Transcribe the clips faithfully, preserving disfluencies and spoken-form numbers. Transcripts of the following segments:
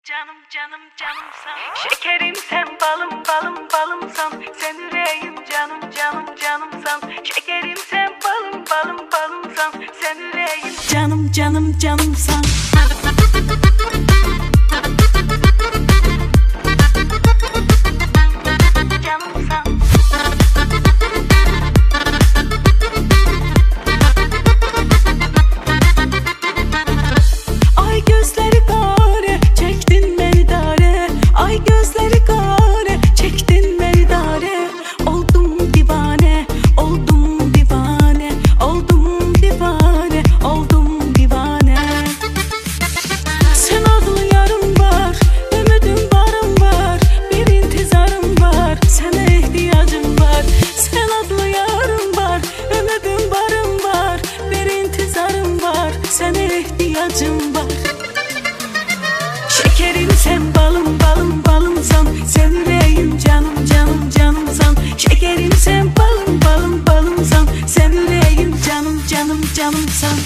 Canım canım canımsan, şekerim sen balım balım balımsan, sen yüreğim canım canım canımsan, şekerim sen balım balım balımsan, sen yüreğim canım canım canımsan. İhtiyacım var. Şekerim sen balım balım balımsan, sen yüreğim canım canım canımsan. Şekerim sen balım balım balımsan, sen yüreğim canım canım canımsan.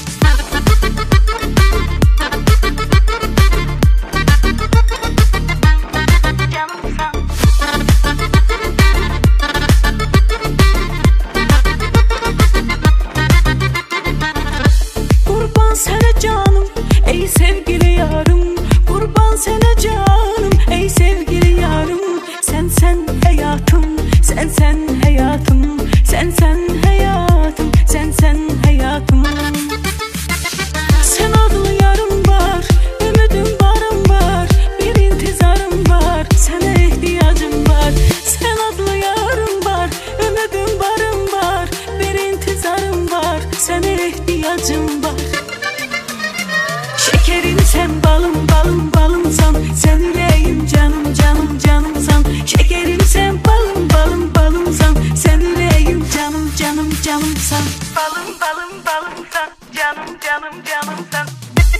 Sana canım ey sevgili yarım, kurban sana canım ey sevgili yarım. Sen sen hayatım, sen sen hayatım, sen sen hayatım, sen sen hayatım. Sen adlı yarım var, ümidim varım var, bir intizarım var, sana ihtiyacım var. Sen adlı yarım var, ümidim varım var, bir intizarım var, sana ihtiyacım var. Şekerim sen balım balım balımsan, sen yüreğim canım canım canımsan. Şekerim sen balım balım balımsan, sen yüreğim canım canım canımsan. Balım balım balımsan, canım canım canımsan.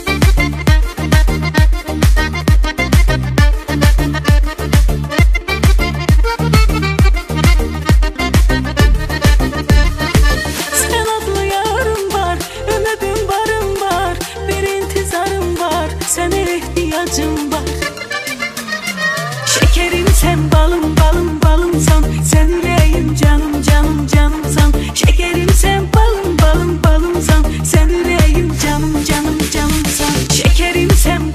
Sen adlı yarım var, ümidim varım var, bir intizarım var, sana ihtiyacım var. Şekerim sen balım balım balımsan, sen yüreğim canım canım canımsan. Şekerim sen balım balım balımsan, sen yüreğim canım canım canımsan. Şekerim sen